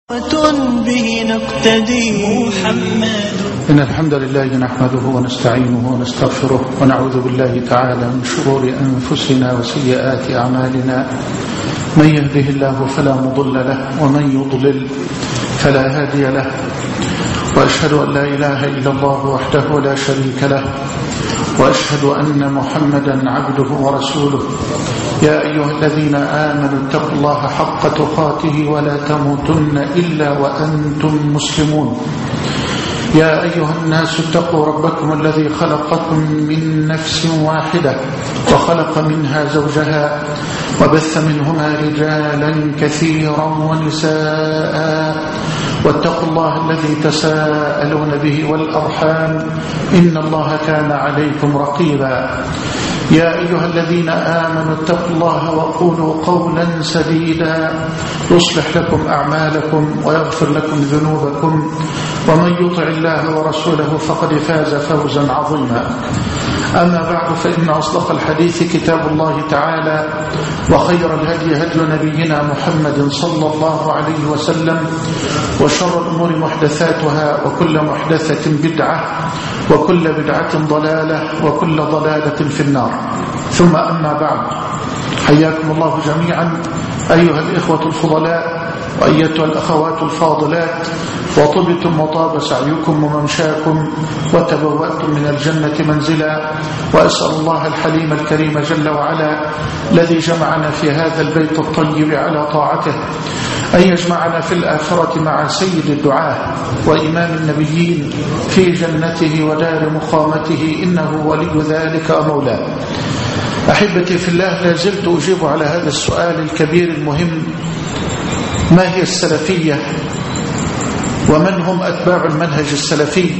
به نقتدي محمد. إن الحمد لله نحمده ونستعينه ونستغفره ونعوذ بالله تعالى من شرور أنفسنا وسيئات أعمالنا. من يهده الله فلا مضل له ومن يضلل فلا هادي له، وأشهد أن لا إله إلا الله وحده لا شريك له، وأشهد أن محمدا عبده ورسوله. يا أيها الذين آمنوا اتقوا الله حق تقاته ولا تموتن إلا وأنتم مسلمون. يا أيها الناس اتقوا ربكم الذي خلقكم من نفس واحدة وخلق منها زوجها وبث منهما رجالا كثيرا ونساء، واتقوا الله الذي تساءلون به والأرحام إن الله كان عليكم رقيبا. يا أيها الذين آمنوا اتقوا الله وقولوا قولا سديدا يصلح لكم أعمالكم ويغفر لكم ذنوبكم، ومن يطع الله ورسوله فقد فاز فوزا عظيما. أما بعد، فإن أصدق الحديث كتاب الله تعالى، وخير الهدي هدي نبينا محمد صلى الله عليه وسلم، وشر الأمور محدثاتها، وكل محدثة بدعة، وكل بدعة ضلالة، وكل ضلالة في النار. ثم أما بعد، حياكم الله جميعا أيها الإخوة الفضلاء وأيتها الأخوات الفاضلات، وطبتم وطاب سعيكم وممشاكم وتبوأتم من الجنة منزلا. وأسأل الله الحليم الكريم جل وعلا الذي جمعنا في هذا البيت الطيب على طاعته أن يجمعنا في الآخرة مع سيد الدعاة وإمام النبيين في جنته ودار مقامته، إنه ولي ذلك ومولاه. أحبتي في الله، لا زلت أجيب على هذا السؤال الكبير المهم: ما هي السلفية؟ ومن هم أتباع المنهج السلفي؟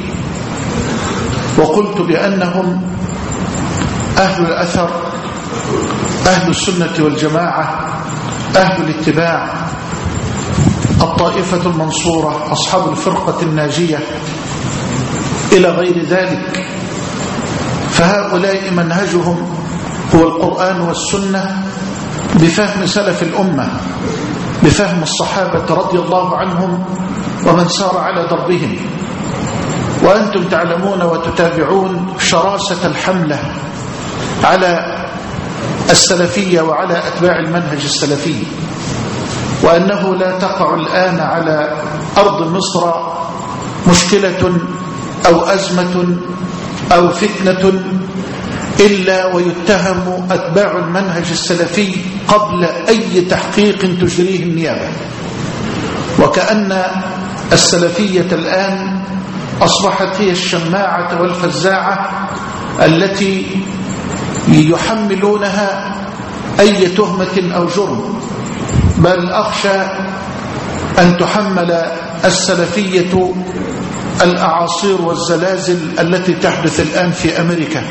وقلت بأنهم أهل الأثر، أهل السنة والجماعة، أهل الاتباع، الطائفة المنصورة، أصحاب الفرقة الناجية، إلى غير ذلك. فهؤلاء منهجهم هو القرآن والسنة بفهم سلف الأمة، بفهم الصحابة رضي الله عنهم ومن سار على دربهم. وأنتم تعلمون وتتابعون شراسة الحملة على السلفية وعلى أتباع المنهج السلفي، وأنه لا تقع الآن على أرض مصر مشكلة أو أزمة أو فتنة إلا ويتهم أتباع المنهج السلفي قبل أي تحقيق تجريه النيابة. وكأن السلفية الآن أصبحت هي الشماعة والفزاعة التي يحملونها أي تهمة أو جرم، بل أخشى أن تحمل السلفية الأعاصير والزلازل التي تحدث الآن في أمريكا.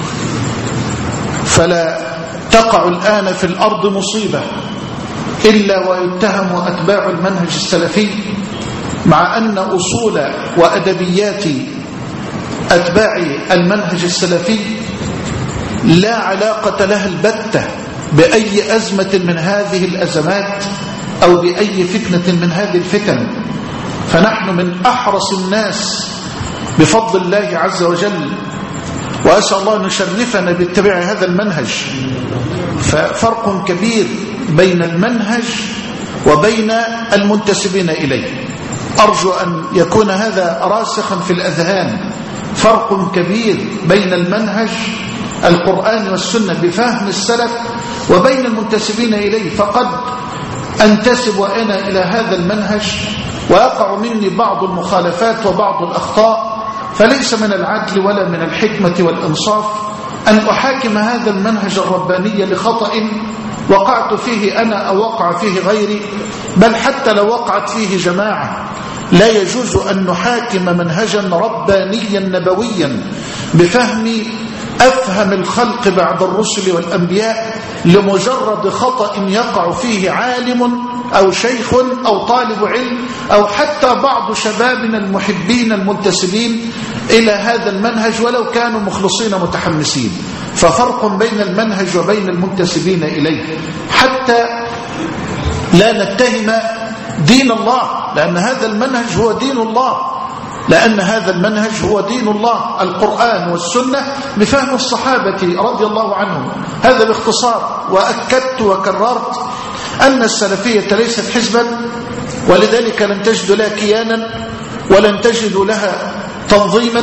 فلا تقع الآن في الأرض مصيبة إلا ويتهم أتباع المنهج السلفي، مع أن أصول وأدبيات أتباع المنهج السلفي لا علاقة لها البتة بأي أزمة من هذه الأزمات أو بأي فتنة من هذه الفتن. فنحن من أحرص الناس بفضل الله عز وجل، وأسأل الله أن يشرفنا باتباع هذا المنهج. ففرق كبير بين المنهج وبين المنتسبين إليه، أرجو أن يكون هذا راسخا في الأذهان. فرق كبير بين المنهج القرآن والسنة بفهم السلف وبين المنتسبين إليه. فقد أنتسب وأنا إلى هذا المنهج ويقع مني بعض المخالفات وبعض الأخطاء، فليس من العدل ولا من الحكمة والإنصاف أن أحاكم هذا المنهج الرباني لخطأ وقعت فيه أنا أو وقع فيه غيري، بل حتى لو وقعت فيه جماعة لا يجوز أن نحاكم منهجا ربانيا نبويا بفهم أفهم الخلق بعد الرسل والأنبياء لمجرد خطأ يقع فيه عالم أو شيخ أو طالب علم أو حتى بعض شبابنا المحبين المنتسبين إلى هذا المنهج ولو كانوا مخلصين متحمسين. ففرق بين المنهج وبين المنتسبين إليه، حتى لا نتهم دين الله، لأن هذا المنهج هو دين الله، لأن هذا المنهج هو دين الله، القرآن والسنة بفهم الصحابة رضي الله عنهم. هذا باختصار. وأكدت وكررت أن السلفية ليست حزبا، ولذلك لن تجد لها كيانا ولن تجد لها تنظيما،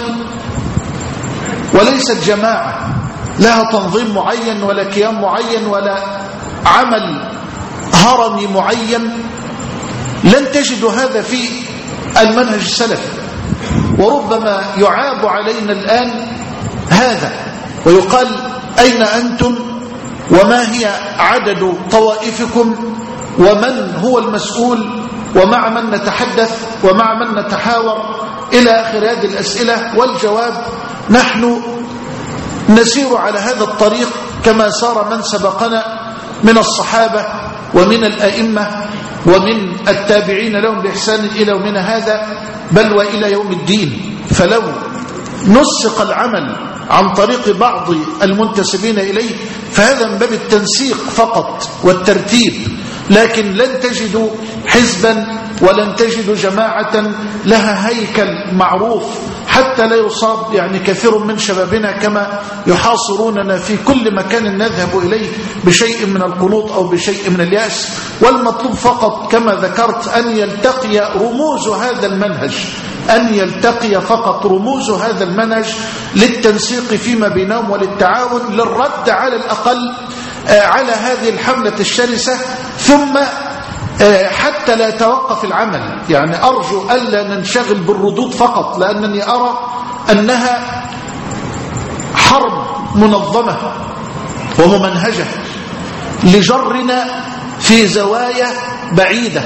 وليست جماعة لها تنظيم معين ولا كيان معين ولا عمل هرمي معين. لن تجد هذا في المنهج السلفي. وربما يعاب علينا الآن هذا ويقال أين أنتم وما هي عدد طوائفكم ومن هو المسؤول ومع من نتحدث ومع من نتحاور إلى آخر هذه الأسئلة. والجواب: نحن نسير على هذا الطريق كما سار من سبقنا من الصحابة ومن الأئمة ومن التابعين لهم بإحسان إلى يومنا هذا، بل وإلى يوم الدين. فلو نسق العمل عن طريق بعض المنتسبين إليه فهذا من باب التنسيق فقط والترتيب، لكن لن تجدوا حزبا ولن تجدوا جماعة لها هيكل معروف، حتى لا يصاب كثير من شبابنا كما يحاصروننا في كل مكان نذهب إليه بشيء من القنوط أو بشيء من اليأس. والمطلوب فقط كما ذكرت أن يلتقي رموز هذا المنهج، أن يلتقي فقط رموز هذا المنهج للتنسيق فيما بينهم وللتعاون للرد على الأقل على هذه الحملة الشرسة، ثم حتى لا يتوقف العمل. أرجو ألا ننشغل بالردود فقط، لأنني أرى أنها حرب منظمة وممنهجة لجرنا في زوايا بعيدة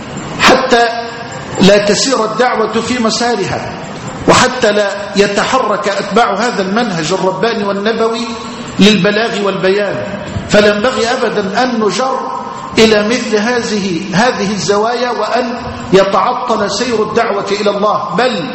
حتى لا تسير الدعوة في مسارها، وحتى لا يتحرك أتباع هذا المنهج الرباني والنبوي للبلاغ والبيان. فلا ينبغي أبدا أن نجر إلى مثل هذه الزوايا وأن يتعطل سير الدعوة إلى الله، بل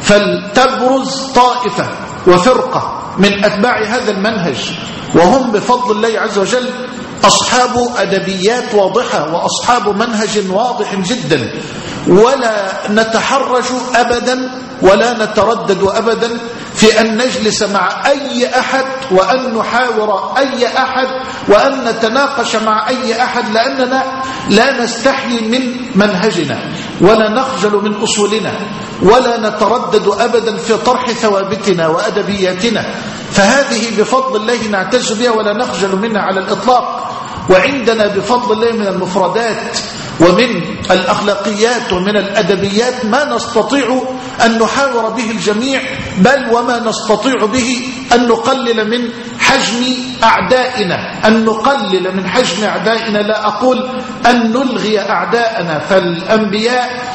فلتبرز طائفة وفرقة من أتباع هذا المنهج، وهم بفضل الله عز وجل أصحاب أدبيات واضحة وأصحاب منهج واضح جدا. ولا نتحرج أبدا ولا نتردد أبدا في أن نجلس مع أي أحد وأن نحاور أي أحد وأن نتناقش مع أي أحد، لأننا لا نستحي من منهجنا ولا نخجل من أصولنا ولا نتردد أبدا في طرح ثوابتنا وأدبياتنا. فهذه بفضل الله نعتز بها ولا نخجل منها على الإطلاق. وعندنا بفضل الله من المفردات ومن الأخلاقيات ومن الأدبيات ما نستطيع أن نحاور به الجميع، بل وما نستطيع به أن نقلل من حجم أعدائنا، أن نقلل من حجم أعدائنا، لا أقول أن نلغي أعداءنا، فالأنبياء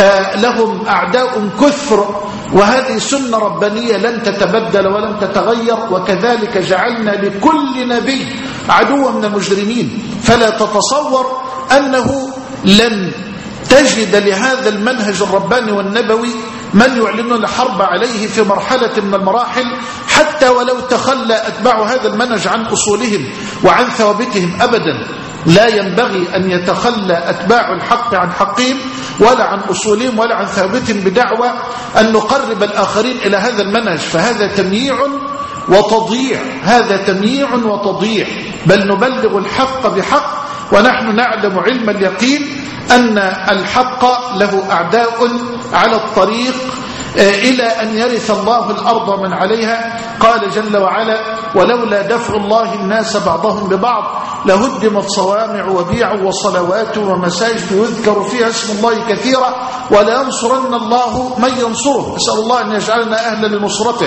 لهم أعداء كثر، وهذه سنة ربانية لن تتبدل ولن تتغير. وكذلك جعلنا لكل نبي عدوا من المجرمين. فلا تتصور أنه لن تجد لهذا المنهج الرباني والنبوي من يعلن الحرب عليه في مرحلة من المراحل، حتى ولو تخلى أتباع هذا المنهج عن أصولهم وعن ثوابتهم أبدا. لا ينبغي أن يتخلى أتباع الحق عن حقهم ولا عن أصولهم ولا عن ثوابتهم بدعوى أن نقرب الآخرين إلى هذا المنهج، فهذا تمييع وتضييع، هذا تمييع وتضييع. بل نبلغ الحق بحق، ونحن نعلم علم اليقين أن الحق له أعداء على الطريق إلى أن يرث الله الأرض من عليها. قال جل وعلا: ولولا دفع الله الناس بعضهم ببعض لهدمت صوامع وبيع وصلوات ومساجد يذكر فيها اسم الله كثيرا ولينصرن الله من ينصره. أسأل الله أن يجعلنا أهلا لنصرته.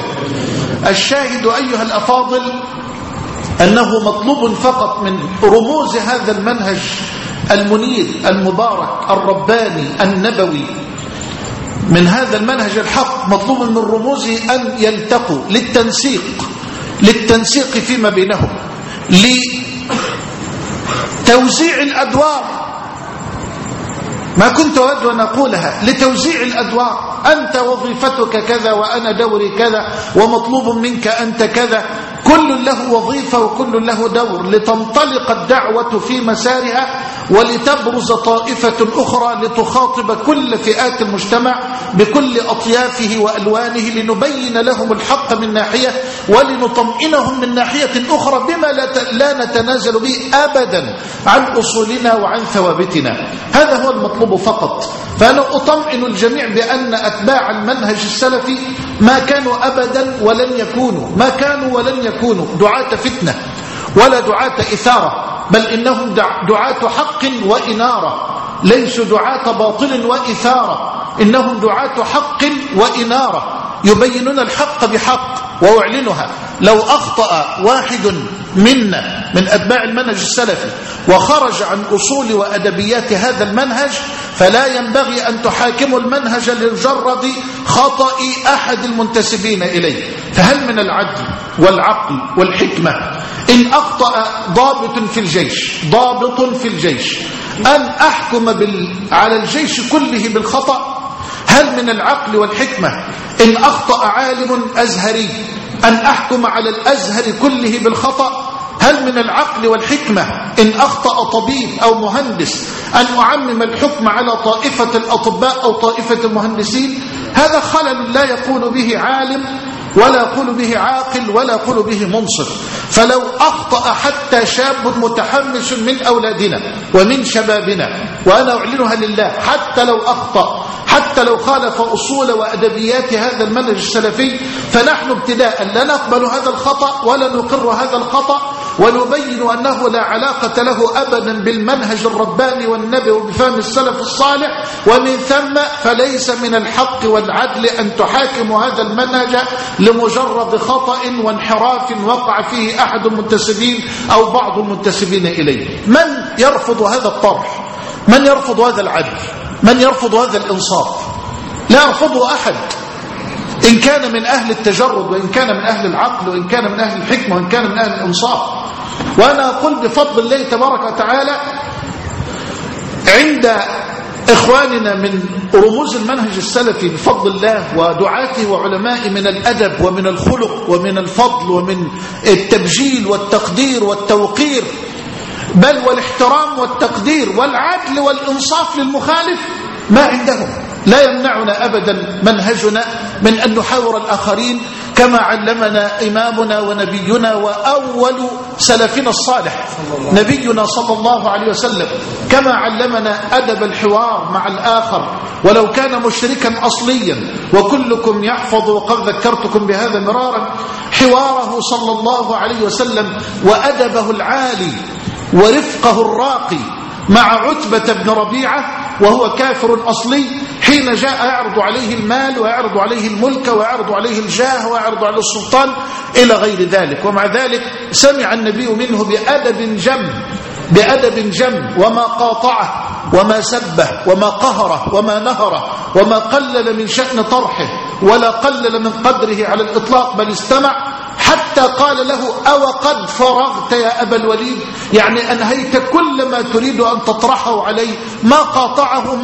الشاهد أيها الأفاضل أنه مطلوب فقط من رموز هذا المنهج المنير المبارك الرباني النبوي، من هذا المنهج الحق، مطلوب من رموزه أن يلتقوا للتنسيق فيما بينهم، لتوزيع الأدوار. ما كنت أود أن أقولها، لتوزيع الأدوار. أنت وظيفتك كذا وأنا دوري كذا ومطلوب منك أنت كذا، كل له وظيفة وكل له دور، لتنطلق الدعوة في مسارها ولتبرز طائفة أخرى لتخاطب كل فئات المجتمع بكل أطيافه وألوانه، لنبين لهم الحق من ناحية ولنطمئنهم من ناحية أخرى بما لا نتنازل به أبدا عن أصولنا وعن ثوابتنا. هذا هو المطلوب فقط. فأنا أطمئن الجميع بأن أتباع المنهج السلفي ما كانوا أبدا ولن يكونوا، ما كانوا ولن يكونوا دعاة فتنة ولا دعاة إثارة، بل إنهم دعاة حق وإنارة، ليسوا دعاة باطل وإثارة، إنهم دعاة حق وإنارة، يبينون الحق بحق ويعلنها. لو أخطأ واحد منا من أتباع المنهج السلفي وخرج عن أصول وأدبيات هذا المنهج فلا ينبغي أن تحاكموا المنهج لمجرد خطأ أحد المنتسبين إليه. فهل من العدل والعقل والحكمة إن أخطأ ضابط في الجيش أن أحكم على الجيش كله بالخطأ؟ هل من العقل والحكمة إن أخطأ عالم أزهري أن أحكم على الأزهر كله بالخطأ؟ هل من العقل والحكمة إن أخطأ طبيب أو مهندس أن أعمم الحكم على طائفة الأطباء أو طائفة المهندسين؟ هذا خلل لا يقول به عالم ولا يقول به عاقل ولا يقول به منصف. فلو أخطأ حتى شاب متحمس من أولادنا ومن شبابنا، وأنا أعلنها لله، حتى لو أخطأ، حتى لو خالف أصول وأدبيات هذا المنهج السلفي، فنحن ابتداء لا نقبل هذا الخطأ ولا نقر هذا الخطأ، ونبين أنه لا علاقة له أبدا بالمنهج الرباني والنبي وبفهم السلف الصالح، ومن ثم فليس من الحق والعدل أن تحاكموا هذا المنهج لمجرد خطأ وانحراف وقع فيه أحد المنتسبين أو بعض المنتسبين إليه. من يرفض هذا الطرح؟ من يرفض هذا العدل؟ من يرفض هذا الإنصاف؟ لا يرفضه أحد، إن كان من أهل التجرد، وإن كان من أهل العقل، وإن كان من أهل الحكمة، وإن كان من أهل الإنصاف. وأنا أقول بفضل الله تبارك وتعالى عند إخواننا من رموز المنهج السلفي بفضل الله ودعاته وعلمائه من الأدب ومن الخلق ومن الفضل ومن التبجيل والتقدير والتوقير، بل والاحترام والتقدير والعدل والإنصاف للمخالف، ما عندهم. لا يمنعنا أبدا منهجنا من أن نحاور الآخرين كما علمنا إمامنا ونبينا وأول سلفنا الصالح نبينا صلى الله عليه وسلم، كما علمنا أدب الحوار مع الآخر ولو كان مشركا أصليا. وكلكم يحفظ، وقد ذكرتكم بهذا مرارا، حواره صلى الله عليه وسلم وأدبه العالي ورفقه الراقي مع عتبة بن ربيعة وهو كافر أصلي، حين جاء يعرض عليه المال ويعرض عليه الملك ويعرض عليه الجاه ويعرض عليه السلطان إلى غير ذلك. ومع ذلك سمع النبي منه بأدب جم وما قاطعه وما سبه وما قهره وما نهره وما قلل من شأن طرحه ولا قلل من قدره على الإطلاق، بل استمع حتى قال له: أو قد فرغت يا أبا الوليد؟ يعني أنهيت كل ما تريد أن تطرحه عليه. ما قاطعه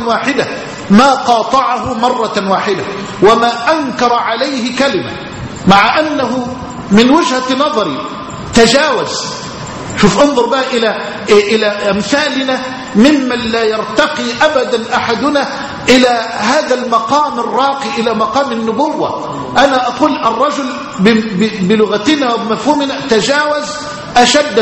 مرة واحدة وما أنكر عليه كلمة، مع أنه من وجهة نظري تجاوز. شوف، انظر بقى إلى أمثالنا ممن لا يرتقي أبدا أحدنا إلى هذا المقام الراقي، إلى مقام النبوة. أنا أقول الرجل بلغتنا وبمفهومنا تجاوز أشد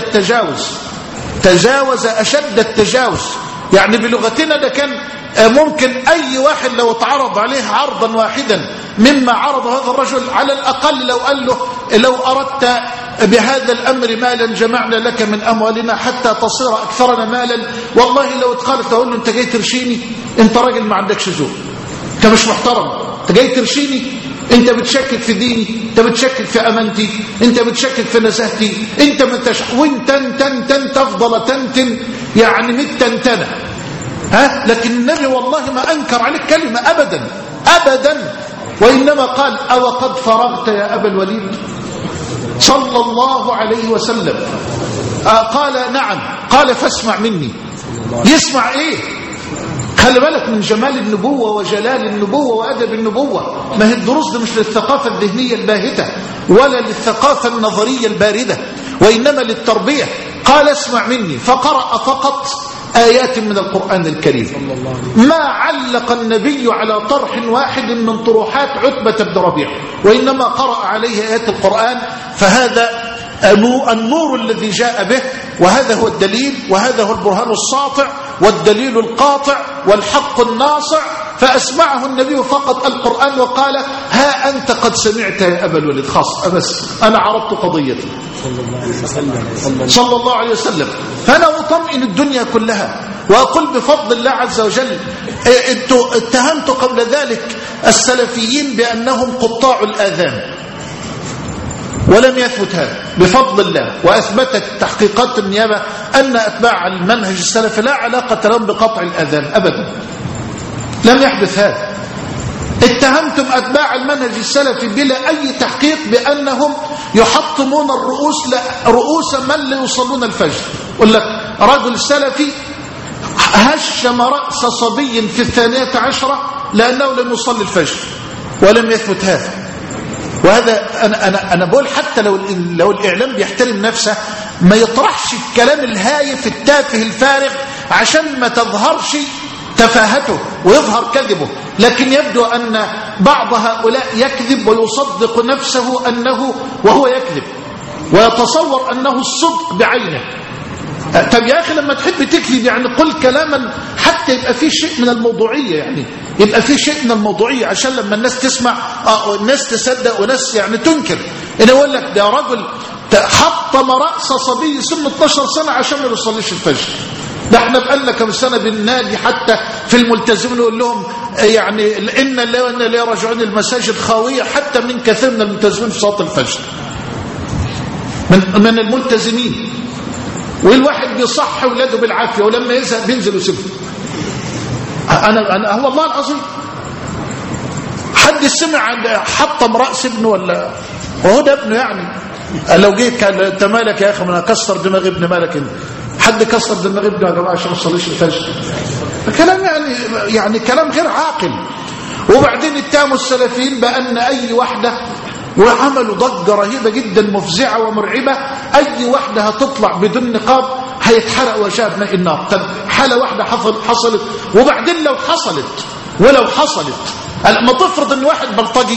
التجاوز. يعني بلغتنا ده كان ممكن أي واحد لو اتعرض عليه عرضا واحدا مما عرض هذا الرجل، على الأقل لو قال له: لو أردت بهذا الأمر مالا جمعنا لك من أموالنا حتى تصير أكثرنا مالا، والله لو اتخالف تقول له: أنت جاي ترشيني؟ أنت راجل ما عندكش ذوق، أنت مش محترم، أنت جاي ترشيني؟ أنت بتشكك في ديني، أنت بتشكك في أمانتي، أنت بتشكك في نزاهتي، أنت وانت تفضل تنتن، يعني متنتنة. لكن النبي والله ما أنكر عليك كلمة أبدا، وإنما قال: أو قد فرغت يا أبا الوليد؟ صلى الله عليه وسلم. قال: نعم. قال: فاسمع مني. يسمع إيه؟ خلي بالك من جمال النبوة وجلال النبوة وأدب النبوة. ما هي الدروس دي مش للثقافة الذهنية الباهتة ولا للثقافة النظرية الباردة، وإنما للتربية. قال: اسمع مني. فقرأ فقط آيات من القرآن الكريم. ما علق النبي على طرح واحد من طروحات عتبة بن ربيعة، وإنما قرأ عليه آيات القرآن، فهذا النور الذي جاء به، وهذا هو الدليل، وهذا هو البرهان الساطع والدليل القاطع والحق الناصع. فأسمعه النبي فقط القرآن وقال: ها أنت قد سمعت يا أبا الوليد. خاص بس أنا عرضت قضيتي صلى الله عليه وسلم. فأنا أطمئن الدنيا كلها وأقول بفضل الله عز وجل. اتهمت قبل ذلك السلفيين بأنهم قطاع الآذان، ولم يثبت هذا بفضل الله، وأثبتت تحقيقات النيابة أن أتباع المنهج السلفي لا علاقة لهم بقطع الآذان أبدا، لم يحدث هذا. اتهمتم أتباع المنهج السلفي بلا أي تحقيق بأنهم يحطمون رؤوس من لا يصلون الفجر. يقول لك رجل سلفي هشم رأس صبي في 12 لأنه لم يصلي الفجر، ولم يثبت هذا. وهذا أنا بقول حتى لو الإعلام بيحترم نفسه ما يطرحش الكلام الهايف التافه الفارغ عشان ما تظهرش تفاهته ويظهر كذبه. لكن يبدو أن بعض هؤلاء يكذب ويصدق نفسه أنه وهو يكذب، ويتصور أنه الصدق بعينه. طب يا أخي لما تحب تكذب يعني قل كلاما حتى يبقى فيه شيء من الموضوعية، يعني يبقى فيه شيء من الموضوعية عشان لما الناس تسمع الناس تصدق وناس يعني تنكر. أنا أقول لك ده رجل حطم رأس صبي سن 12 سنة عشان ما يصليش الفجر. ده احنا بقالنا كم سنة بالنادي حتى في الملتزمين نقول لهم يعني إن الله وإنا إليه راجعون، المساجد خاوية حتى من كثير من الملتزمين في صلاة الفجر من الملتزمين، والواحد بيصح اولاده بالعافيه ولما يزهق بينزل ويسيبه. انا هو الله العظيم حد سمع عن حطم راس ابنه؟ ولا وهو ده ابنه يعني لو جيت كان انت مالك يا اخي؟ انا اكسر دماغ ابن مالك انت؟ حد كسر دماغ ابنه يا جماعه عشان ما يصليش الفجر؟ كلام يعني كلام غير عاقل. وبعدين اتهموا السلفيين بان اي واحده، وعملوا ضجة رهيبة جدا مفزعة ومرعبة، أي واحدة هتطلع بدون نقاب هيتحرق وجهها بماء النار. طب حالة واحدة حصلت، وبعدين ولو حصلت ما تفرض ان واحد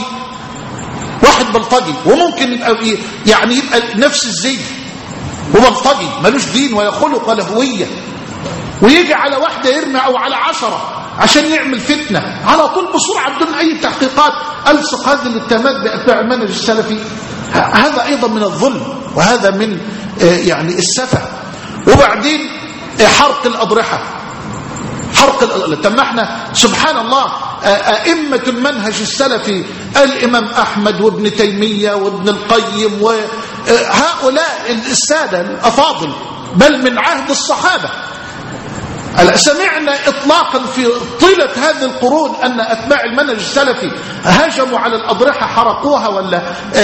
بلطجي وممكن يبقى نفس الزي وبلطجي ملوش دين ولا خلق ولا هوية، ويجي على واحدة يرمي أو على 10 عشان يعمل فتنة على طول بسرعة بدون أي تحقيقات ألصق هذه الاتهامات بأتباع المنهج السلفي. هذا أيضا من الظلم، وهذا من يعني السفة. وبعدين حرق الأضرحة. طب احنا سبحان الله أئمة المنهج السلفي الإمام أحمد وابن تيمية وابن القيم وهؤلاء السادة الأفاضل بل من عهد الصحابة، سمعنا إطلاقا في طيلة هذه القرون أن أتباع المنهج السلفي هجموا على الأضرحة حرقوها؟ ولا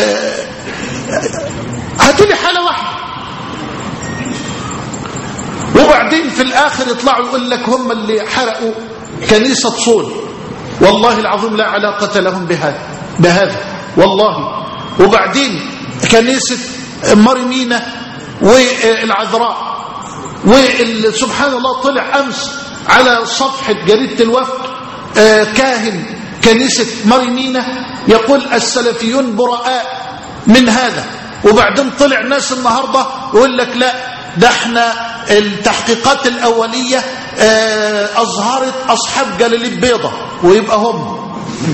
هاتوا لي حالة واحدة. وبعدين في الآخر يطلعوا يقول لك هم اللي حرقوا كنيسة صول. والله العظيم لا علاقة لهم بهذا والله. وبعدين كنيسة مريمينة والعذراء، وسبحان الله طلع أمس على صفحة جريدة الوفد كاهن كنيسة مريمينة يقول السلفيون براء من هذا. وبعدين طلع ناس النهاردة يقول لك لا ده احنا التحقيقات الأولية أظهرت أصحاب جلاليب بيضة ويبقى هم.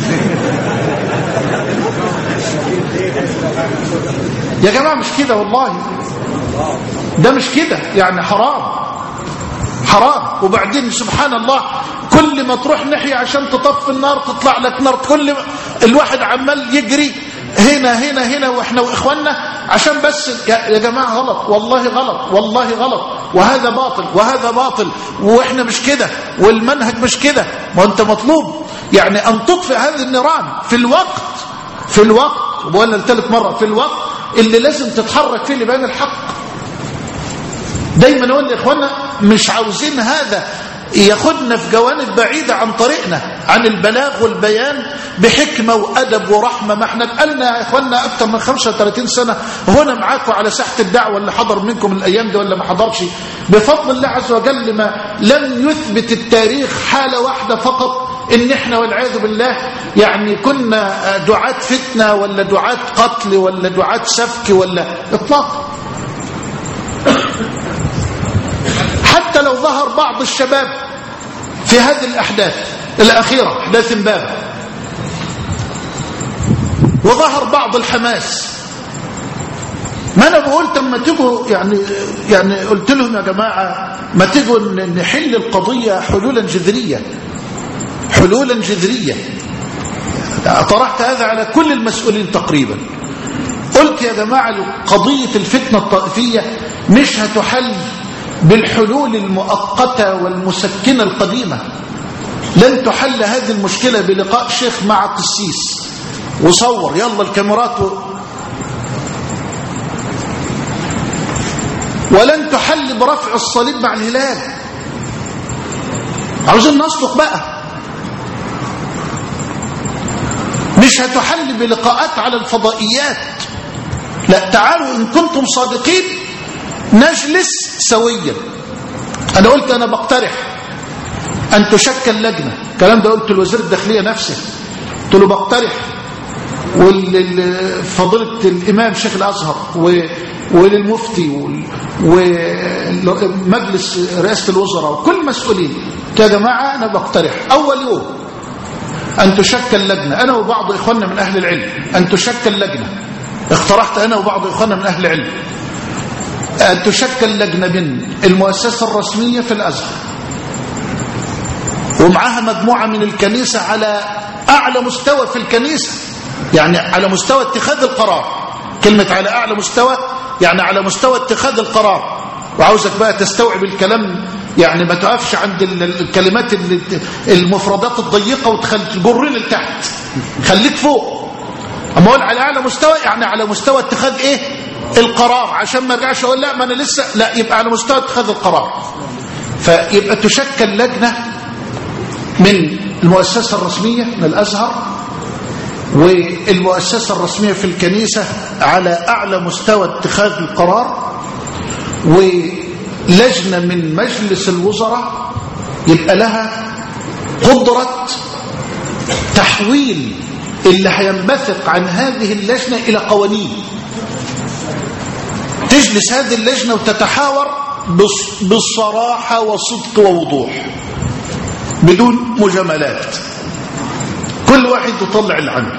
يا جماعة مش كده والله، ده مش كده يعني حرام. وبعدين سبحان الله كل ما تروح ناحية عشان تطفي النار تطلع لك نار. كل الواحد عمال يجري هنا واحنا واخواننا عشان بس يا جماعة غلط والله غلط وهذا باطل واحنا مش كده والمنهج مش كده. ما انت مطلوب يعني ان تطفئ هذه النيران في الوقت وبقولنا لثالث مرة في الوقت اللي لازم تتحرك فيه لبيان الحق. دايما نقول لاخواننا مش عاوزين هذا ياخدنا في جوانب بعيدة عن طريقنا. عن البلاغ والبيان بحكمة وأدب ورحمة. ما احنا بقالنا يا إخواننا أكثر من 35 سنة هنا معاكم على ساحة الدعوة، اللي حضر منكم الأيام دي ولا ما حضرش بفضل الله عز وجل ما لم يثبت التاريخ حالة واحدة فقط إن احنا والعياذ بالله يعني كنا دعاة فتنة ولا دعاة قتل ولا دعاة سفك ولا إطلاق. حتى لو ظهر بعض الشباب في هذه الأحداث الأخيرة، أحداث إمبابة، وظهر بعض الحماس، ما أنا بقول لما تيجوا يعني قلت لهم يا جماعة ما تيجوا نحل القضية حلولا جذرية، حلولا جذرية. طرحت هذا على كل المسؤولين تقريبا. قلت يا جماعة قضية الفتنة الطائفية مش هتحل بالحلول المؤقتة والمسكنة القديمة. لن تحل هذه المشكلة بلقاء شيخ مع قسيس وصور يلا الكاميرات ولن تحل برفع الصليب مع الهلال. عاوزين نصدق بقى. مش هتحل بلقاءات على الفضائيات. لا، تعالوا إن كنتم صادقين نجلس سويا. أنا قلت أنا بقترح أن تشكل لجنة، الكلام ده قلت لوزير الداخلية نفسه، قلت له بقترح وفضيلة الإمام شيخ الأزهر وللمفتي ومجلس رئاسة الوزراء وكل المسؤولين، يا جماعة أنا بقترح أول يوم أن تشكل لجنة، أنا وبعض إخواننا من أهل العلم، أن تشكل لجنة، اقترحت أنا وبعض إخواننا من أهل العلم أن تشكل لجنة من المؤسسة الرسمية في الأزهر ومعها مجموعة من الكنيسة على أعلى مستوى في الكنيسة، يعني على مستوى اتخاذ القرار. كلمة على أعلى مستوى يعني على مستوى اتخاذ القرار. وعاوزك بقى تستوعب الكلام، يعني ما تقفش عند الكلمات المفردات الضيقة وتجرين لتحت، خليك فوق. أما أقول على أعلى مستوى يعني على مستوى اتخاذ إيه؟ القرار، عشان ما ارجعش أقول لا ما أنا لسه، لا، يبقى على مستوى اتخاذ القرار. فيبقى تشكل لجنة من المؤسسة الرسمية من الأزهر والمؤسسة الرسمية في الكنيسة على أعلى مستوى اتخاذ القرار، ولجنة من مجلس الوزراء يبقى لها قدرة تحويل اللي هينبثق عن هذه اللجنة إلى قوانين. تجلس هذه اللجنة وتتحاور بالصراحة وصدق ووضوح بدون مجاملات، كل واحد يطلع اللي عنده،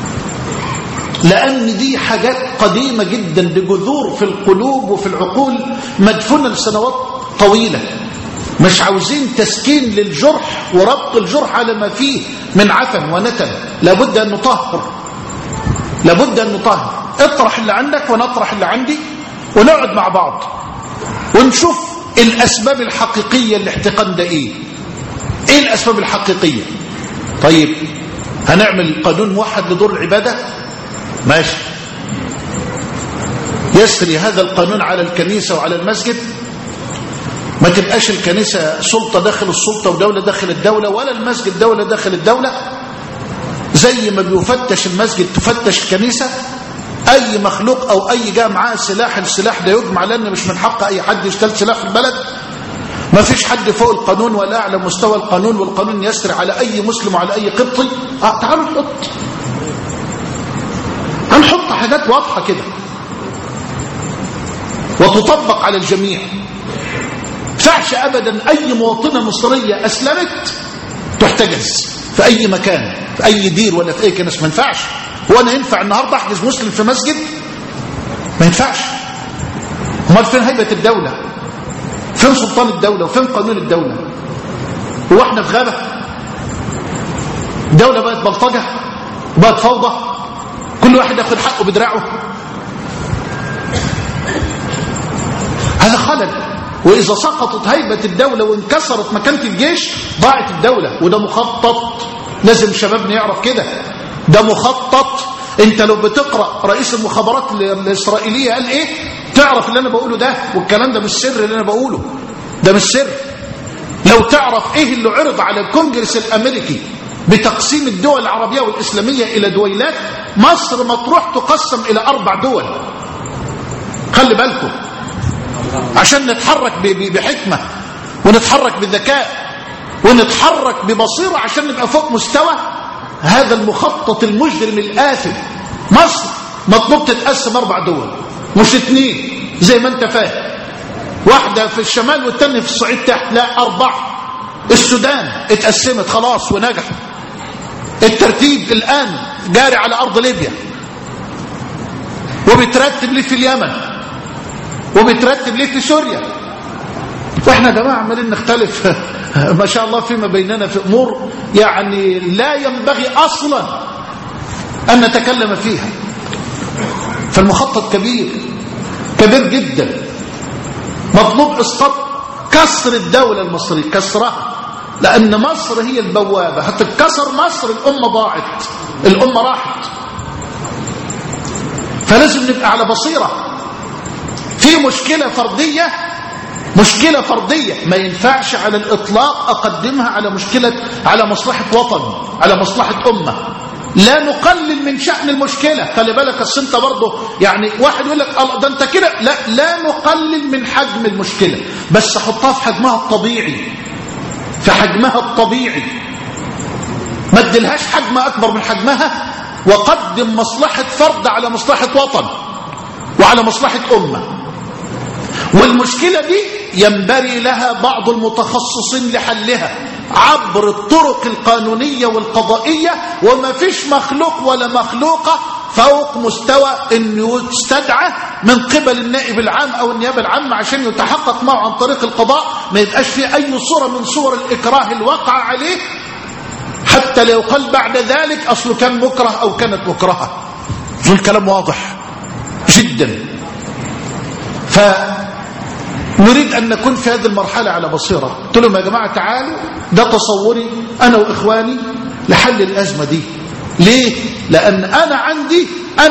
لأن دي حاجات قديمة جدا بجذور في القلوب وفي العقول مدفونة لسنوات طويلة. مش عاوزين تسكين للجرح وربط الجرح على ما فيه من عفن ونتن. لابد أن نطهر، لابد أن نطهر. اطرح اللي عندك ونطرح اللي عندي ونقعد مع بعض ونشوف الأسباب الحقيقية للاحتقان ده إيه الأسباب الحقيقية. طيب هنعمل قانون موحد لدور العبادة، ماشي، يسري هذا القانون على الكنيسة وعلى المسجد. ما تبقاش الكنيسة سلطة داخل السلطة ودولة داخل الدولة، ولا المسجد دولة داخل الدولة. زي ما بيفتش المسجد تفتش الكنيسة. أي مخلوق أو أي جاء معاه سلاح، السلاح ده يجمع، لأن مش من حق أي حد يشتري سلاح في البلد. ما فيش حد فوق القانون ولا أعلى مستوى القانون، والقانون يسري على أي مسلم وعلى أي قبطي. تعالوا هنحط حاجات واضحة كده وتطبق على الجميع. فعش أبدا أي مواطنة مصرية أسلمت تحتجز في أي مكان، في أي دير ولا في أي كنيسة. ما ينفعش. هو أنا ينفع النهاردة أحجز مسلم في مسجد؟ ما ينفعش. امال فين هيبة الدولة؟ فين سلطان الدولة؟ وفين قانون الدولة؟ هو احنا في غابة؟ الدولة بقت بلطجة، بقت فوضى، كل واحد ياخد حقه بدراعه. هذا خلل. وإذا سقطت هيبة الدولة وانكسرت مكانة الجيش ضاعت الدولة. وده مخطط، لازم شبابنا يعرف كده، ده مخطط. انت لو بتقرأ رئيس المخابرات الإسرائيلية قال ايه تعرف اللي انا بقوله ده، والكلام ده مش سر، اللي انا بقوله ده مش سر. لو تعرف ايه اللي عرض على الكونجرس الامريكي بتقسيم الدول العربية والإسلامية إلى دويلات، مصر مطروح تقسم إلى 4 دول. خلي بالكم عشان نتحرك بحكمة ونتحرك بذكاء ونتحرك ببصيرة عشان نبقى فوق مستوى هذا المخطط المجرم الآثم. مصر مطلوب تتقسم 4 دول مش 2 زي ما انت فاهم، واحدة في الشمال والتانية في الصعيد تحت، لا 4. السودان اتقسمت خلاص ونجحت. الترتيب الآن جاري على أرض ليبيا، وبيترتب ليه في اليمن، وبيترتب ليه في سوريا. واحنا يا جماعة عمالين نختلف ما شاء الله فيما بيننا في أمور يعني لا ينبغي أصلا أن نتكلم فيها. فالمخطط كبير جدا. مطلوب إسقاط كسر الدولة المصرية، كسرها، لأن مصر هي البوابة. هتتكسر مصر الأمة ضاعت، الأمة راحت. فلازم نبقى على بصيرة. في مشكلة فردية ما ينفعش على الإطلاق أقدمها على مصلحة وطن، على مصلحة أمة. لا نقلل من شأن المشكلة. خلي بالك أصل انت برضه يعني واحد يقول لك الله ده انت كده، لا نقلل من حجم المشكلة، بس حطها في حجمها الطبيعي، في حجمها الطبيعي. ما ادلهاش حجم أكبر من حجمها، وقدم مصلحة فرد على مصلحة وطن وعلى مصلحة أمة. والمشكلة دي ينبري لها بعض المتخصصين لحلها عبر الطرق القانونية والقضائية، وما فيش مخلوق ولا مخلوقة فوق مستوى أن يستدعى من قبل النائب العام أو النيابة العامة عشان يتحقق معه عن طريق القضاء. ما يبقاش فيه أي صورة من صور الإكراه الواقع عليه، حتى لو قال بعد ذلك أصله كان مكره أو كانت مكرهة. الكلام واضح جدا. نريد أن نكون في هذه المرحلة على بصيرة. قلت لهم يا جماعة تعالوا، ده تصوري أنا وإخواني لحل الأزمة دي. ليه؟ لأن أنا عندي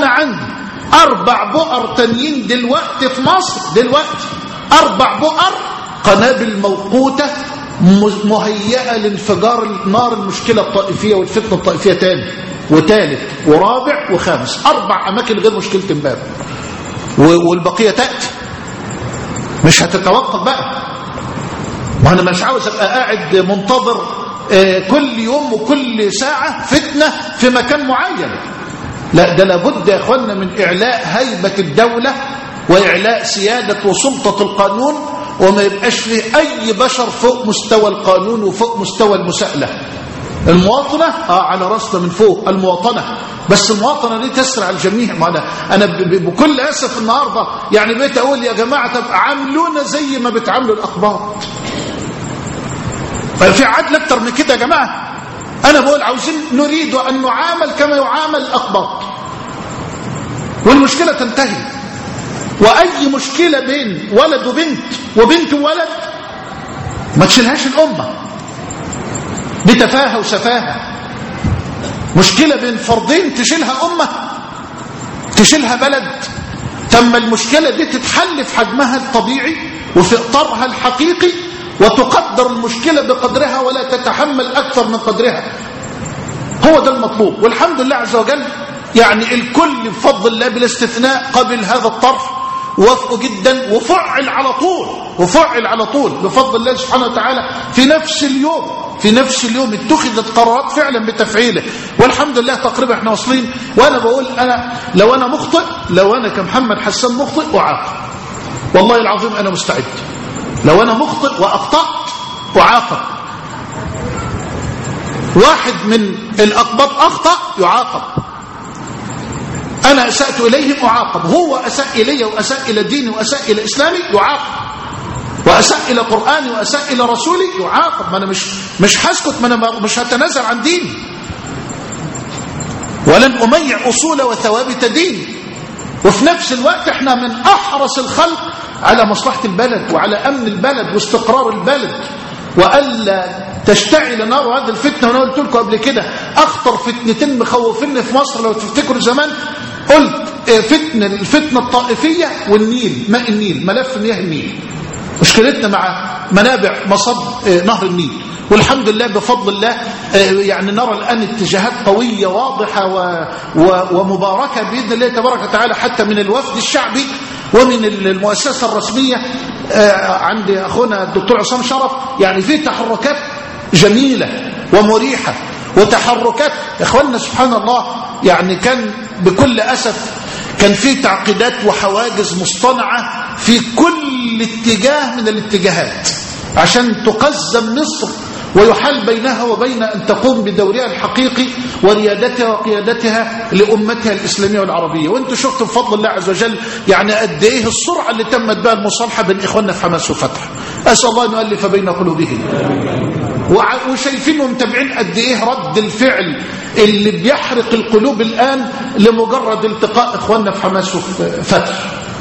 4 بؤر تانيين دلوقتي في مصر، 4 بؤر قنابل موقوتة مهيئة لانفجار نار المشكلة الطائفية والفتنة الطائفية تاني وثالث ورابع وخامس. 4 أماكن غير مشكلة امبابة، والبقية تأتي، مش هتتوقف بقى. وانا مش عاوز ابقى قاعد منتظر كل يوم وكل ساعة فتنة في مكان معين. لا، ده لابد يا اخوانا من اعلاء هيبة الدولة واعلاء سيادة وسلطة القانون، وما يبقاش فيه اي بشر فوق مستوى القانون وفوق مستوى المساءلة. المواطنة على راسنا من فوق المواطنة، بس المواطنة دي تسرع الجميع. ما أنا بكل أسف النهاردة يعني بقيت أقول يا جماعة طب عاملونا زي ما بتعاملوا الأقباط. في عدل أكتر من كده يا جماعة؟ أنا بقول عاوزين نريد أن نعامل كما يعامل الأقباط، والمشكلة تنتهي. وأي مشكلة بين ولد وبنت وبنت وولد ما تشيلهاش الأمة بتفاهة وسفاهة. مشكلة بين فردين تشيلها أمة، تشيلها بلد. ثم المشكلة دي تتحل في حجمها الطبيعي وفي إطارها الحقيقي، وتقدر المشكلة بقدرها ولا تتحمل أكثر من قدرها. هو ده المطلوب. والحمد لله عز وجل يعني الكل بفضل الله بلا استثناء قبل هذا الطرح، وافقوا جدا، وفعل على طول بفضل الله سبحانه وتعالى. في نفس اليوم اتخذت قرارات فعلا بتفعيله، والحمد لله تقريبا احنا واصلين. وانا بقول لو انا مخطئ، لو انا كمحمد حسان مخطئ اعاقب، والله العظيم انا مستعد. لو انا مخطئ واخطأت اعاقب. واحد من الاقباط اخطأ يعاقب، أنا أسأت إليهم أعاقب، هو أساء إلي وأساء إلى ديني وأساء إلى إسلامي يعاقب، وأساء إلى قرآني وأساء إلى رسولي يعاقب. ما أنا مش هسكت، ما أنا مش هتنازل عن ديني، ولن أميع أصول وثوابت ديني. وفي نفس الوقت احنا من أحرص الخلق على مصلحة البلد وعلى أمن البلد واستقرار البلد، وألا تشتعل نار هذه الفتنة. وانا قلت لكم قبل كده اخطر فتنتين مخوفين في مصر لو تفتكروا زمان، قلت الفتنة الطائفية والنيل، ماء النيل، ملف مياه النيل. مشكلتنا مع منابع مصب نهر النيل، والحمد لله بفضل الله يعني نرى الآن اتجاهات قوية واضحة ومباركة بإذن الله تبارك وتعالى، حتى من الوفد الشعبي ومن المؤسسة الرسمية عند أخونا الدكتور عصام شرف. يعني في تحركات جميلة ومريحة وتحركات إخواننا سبحان الله. يعني كان بكل أسف كان في تعقيدات وحواجز مصطنعة في كل اتجاه من الاتجاهات عشان تقزم مصر ويحال بينها وبين أن تقوم بدورها الحقيقي وريادتها وقيادتها لأمتها الإسلامية والعربية. وانتم شفتوا بفضل الله عز وجل يعني قد ايه السرعة اللي تمت بها المصالحة بين إخواننا في حماس وفتح. أسأل الله أن يؤلف بين قلوبهم. وشايفين ومتابعين قد ايه رد الفعل اللي بيحرق القلوب الآن لمجرد التقاء إخواننا في حماس وفتح.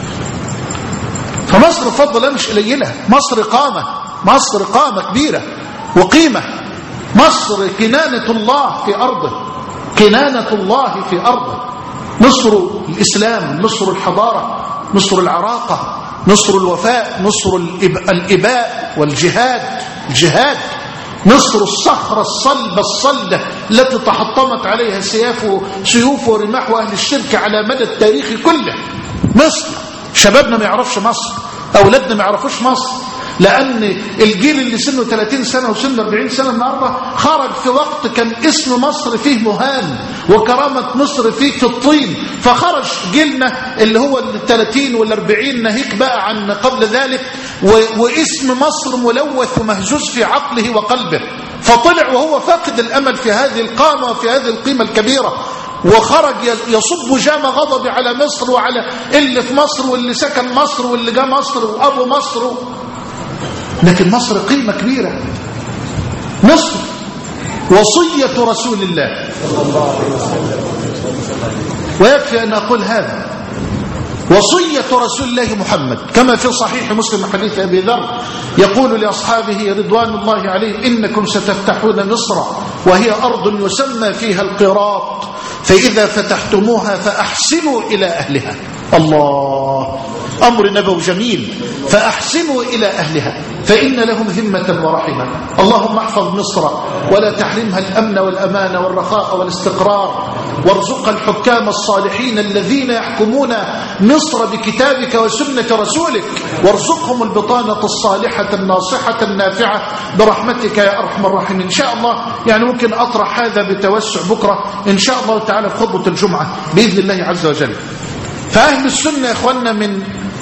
فمصر بفضل الله مش قليلة، مصر قامة كبيرة وقيمة. مصر كنانة الله في أرضه، كنانة الله في أرضه. مصر الإسلام، مصر الحضارة، مصر العراقة، مصر الوفاء، مصر الإباء والجهاد، مصر الصخرة الصلبة الصلدة التي تحطمت عليها سيوف ورماح أهل الشرك على مدى التاريخ كله. مصر شبابنا ما يعرفش مصر، أولادنا ما يعرفوش مصر، لأن الجيل اللي سنه 30 سنة وسنه 40 سنة النهاردة خرج في وقت كان اسم مصر فيه مهان وكرامة مصر فيه في الطين. فخرج جيلنا اللي هو 30 وال40 ناهيك بقى عن قبل ذلك، واسم مصر ملوث ومهزوز في عقله وقلبه، فطلع وهو فاقد الأمل في هذه القامة وفي هذه القيمة الكبيرة، وخرج يصب جام غضب على مصر وعلى اللي في مصر واللي سكن مصر واللي جاء مصر وأبو مصر. لكن مصر قيمة كبيرة. مصر وصية رسول الله، ويكفي أن أقول هذا، وصية رسول الله محمد كما في صحيح مسلم حديث أبي ذر يقول لأصحابه رضوان الله عليهم: إنكم ستفتحون مصر وهي أرض يسمى فيها القراط، فإذا فتحتموها فأحسنوا إلى أهلها. الله، أمر نبوي جميل. فأحسنوا إلى أهلها فإن لهم ذمة ورحمة. اللهم احفظ مصر ولا تحرمها الأمن والأمان والرخاء والاستقرار، وارزقها الحكام الصالحين الذين يحكمون مصر بكتابك وسنة رسولك، وارزقهم البطانة الصالحة الناصحة النافعة برحمتك يا أرحم الراحمين. إن شاء الله يعني ممكن أطرح هذا بتوسع بكرة إن شاء الله تعالى في خطبة الجمعة بإذن الله عز وجل. فأهل السنة يا إخواننا من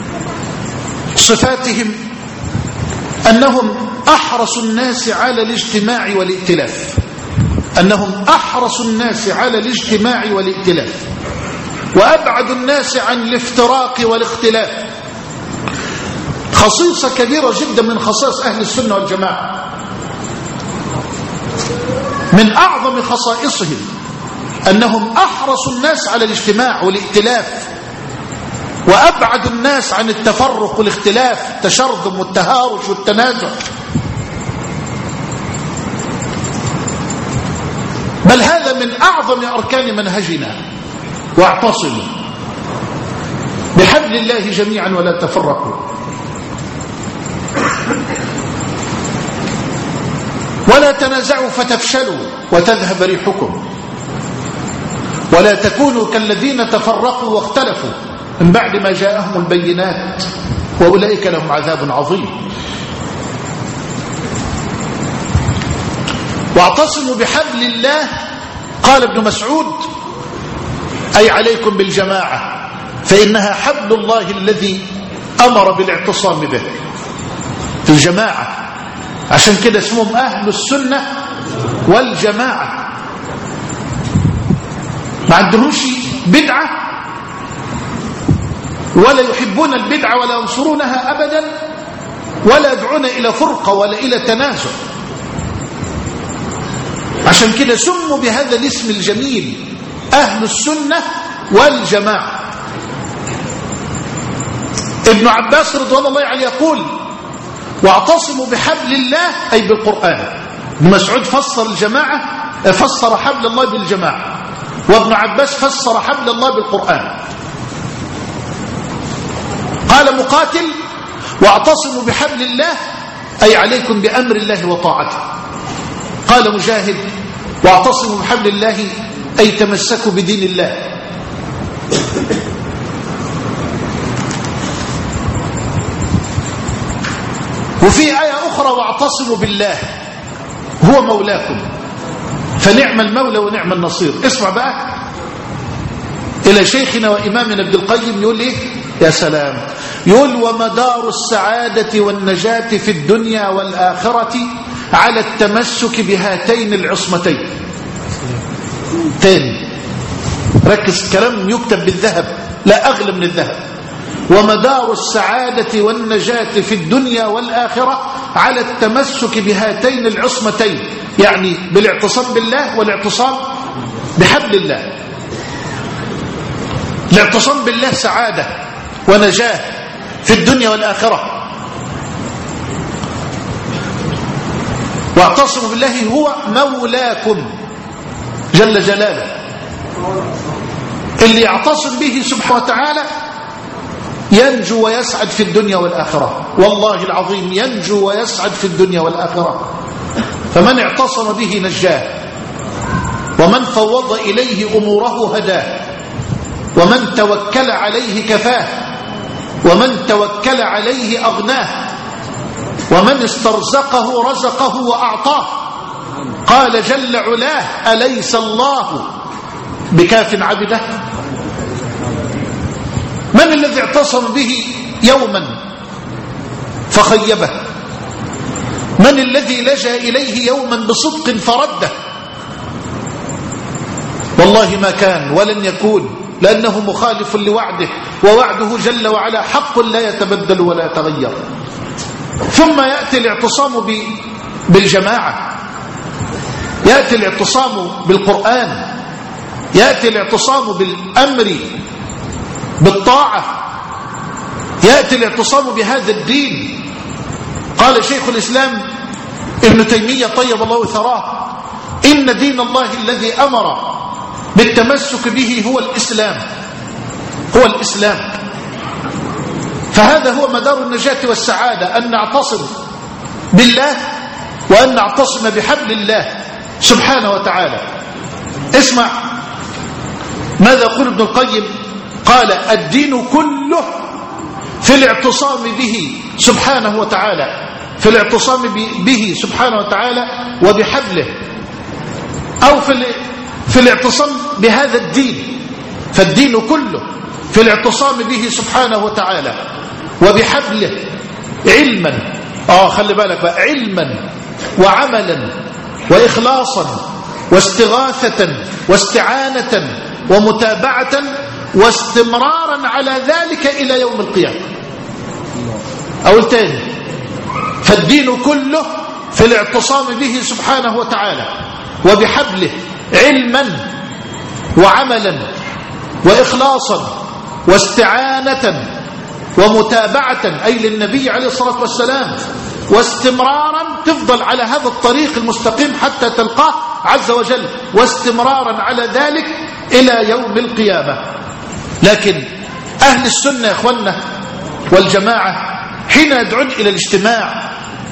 صفاتهم أنهم أحرص الناس على الاجتماع والائتلاف، أنهم أحرص الناس على الاجتماع والائتلاف، وأبعد الناس عن الافتراق والاختلاف. خصيصة كبيرة جدا من خصائص أهل السنة والجماعة. من أعظم خصائصهم أنهم أحرص الناس على الاجتماع والائتلاف، وأبعد الناس عن التفرق والاختلاف، التشرذم والتهارج والتنازع. بل هذا من أعظم أركان منهجنا. واعتصموا بحبل الله جميعا ولا تفرقوا، ولا تنازعوا فتفشلوا وتذهب ريحكم، ولا تكونوا كالذين تفرقوا واختلفوا من بعد ما جاءهم البينات وأولئك لهم عذاب عظيم. واعتصموا بحبل الله. قال ابن مسعود: أي عليكم بالجماعة فإنها حبل الله الذي أمر بالاعتصام به، في الجماعة. عشان كده اسمهم أهل السنة والجماعة. ما عندهمش بدعة ولا يحبون البدعة ولا ينصرونها أبدا، ولا يدعون إلى فرقة ولا إلى تنازع. عشان كده سموا بهذا الاسم الجميل أهل السنة والجماعة. ابن عباس رضوان الله عليه يقول: واعتصموا بحبل الله أي بالقرآن. ابن مسعود فسر الجماعة، فسر حبل الله بالجماعة، وابن عباس فسر حبل الله بالقرآن. قال مقاتل: واعتصموا بحبل الله أي عليكم بأمر الله وطاعته. قال مجاهد: واعتصموا بحبل الله أي تمسكوا بدين الله. وفي آية أخرى: واعتصموا بالله هو مولاكم فنعم المولى ونعم النصير. اسمع بقى إلى شيخنا وإمامنا ابن القيم، يقول إيه؟ يا سلام، يقول: ومدار السعادة والنجاة في الدنيا والآخرة على التمسك بهاتين العصمتين. تاني ركز، كلام يكتب بالذهب لا أغلى من الذهب. ومدار السعادة والنجاة في الدنيا والآخرة على التمسك بهاتين العصمتين، يعني بالاعتصام بالله والاعتصام بحبل الله. الاعتصام بالله سعادة ونجاة في الدنيا والآخرة. واعتصموا بالله هو مولاكم جل جلاله. اللي يعتصم به سبحانه وتعالى ينجو ويسعد في الدنيا والآخرة، والله العظيم ينجو ويسعد في الدنيا والآخرة. فمن اعتصم به نجاه، ومن فوض إليه أموره هداه، ومن توكل عليه كفاه، ومن توكل عليه أغناه، ومن استرزقه رزقه وأعطاه. قال جل علاه: أليس الله بكاف عبده؟ من الذي اعتصم به يوما فخيبه؟ من الذي لجأ إليه يوما بصدق فرده؟ والله ما كان ولن يكون، لأنه مخالف لوعده، ووعده جل وعلا حق لا يتبدل ولا يتغير. ثم يأتي الاعتصام بالجماعة، يأتي الاعتصام بالقرآن، يأتي الاعتصام بالأمر بالطاعة، يأتي الاعتصام بهذا الدين. قال شيخ الإسلام ابن تيمية طيب الله ثراه: إن دين الله الذي أمر بالتمسك به هو الإسلام، هو الإسلام. فهذا هو مدار النجاة والسعادة، أن نعتصم بالله وأن نعتصم بحبل الله سبحانه وتعالى. اسمع ماذا يقول ابن القيم، قال: الدين كله في الاعتصام به سبحانه وتعالى، في الاعتصام به سبحانه وتعالى وبحبله، أو في الاعتصام بهذا الدين. فالدين كله في الاعتصام به سبحانه وتعالى وبحبله، علما، خلي بالك بقى، علما وعملا وإخلاصا واستغاثة واستعانة ومتابعة واستمرارا على ذلك إلى يوم القيامة. أقول تاني: فالدين كله في الاعتصام به سبحانه وتعالى وبحبله، علما وعملا وإخلاصا واستعانة ومتابعة، أي للنبي عليه الصلاة والسلام، واستمرارا، تفضل على هذا الطريق المستقيم حتى تلقاه عز وجل، واستمرارا على ذلك إلى يوم القيامة. لكن أهل السنة يا أخوانا والجماعة حين يدعون إلى الاجتماع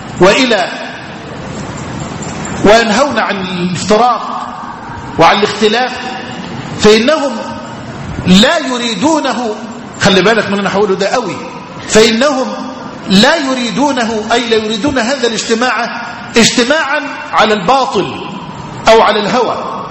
وينهون عن الافتراق وعن الاختلاف، فإنهم لا يريدونه، خلي بالك من اللي أنا هقوله ده قوي، فإنهم لا يريدونه، أي لا يريدون هذا الاجتماع اجتماعا على الباطل أو على الهوى.